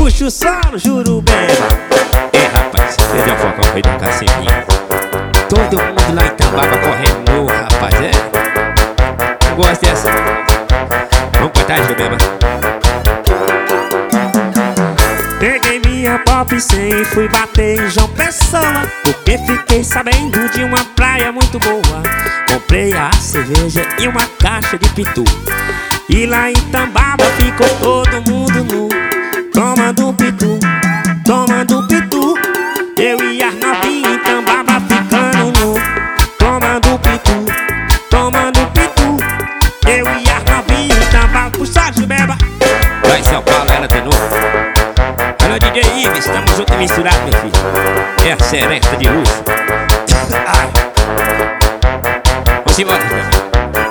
puxa o solo, Jurubeba. É, rapaz, perdeu a foca, foi dar cacetinha. Todo mundo lá em Tambaba correndo nu, rapaz, é. Não gosto dessa. Vamos cortar, Jurubeba. Peguei minha Pop 100 e fui bater em João Pessoa, porque fiquei sabendo de uma praia muito boa. Comprei a cerveja e uma caixa de pitu, e lá em Tambaba ficou todo mundo nu, tomando pitu, tomando pitu. Eu e as novinhas em Tambaba ficando nu, tomando pitu, tomando pitu. Eu e as novinhas em Tambaba. Puxa, Jurubeba. Lá em São Paulo ela de novo. Alô, DJ Ives, estamos juntos e misturados, meu filho. É a seresta de luxo. Ai. Vamos embora, meu filho.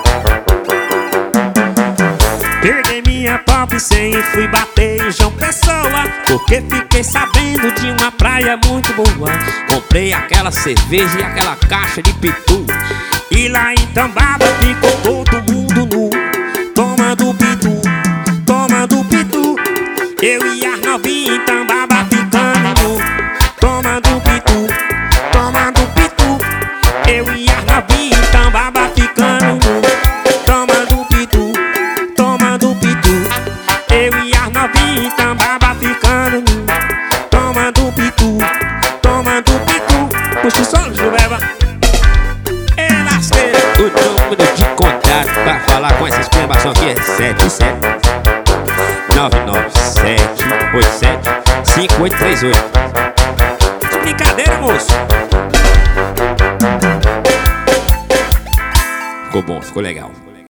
Peguei minha Pop 100 e fui bater em João Pessoa, porque fiquei sabendo de uma praia muito boa. Comprei aquela cerveja e aquela caixa de pitu, e lá em Tambaba ficou todo mundo nu, tomando pitu, tomando pitu. Eu e as novinhas em Tambaba ficando nu, tomando pitu, tomando pitu. Eu e as novinhas em Tambaba ficando nu, tomando pitu, tomando pitu. Eu e as novinhas em Tambaba ficando nu, tomando pitu, tomando pitu. Puxa o som, Jurubeba. É lasqueira. O número de contato pra falar com essa exclamação aqui é 77 997875838. Brincadeira, moço. Ficou bom, ficou legal.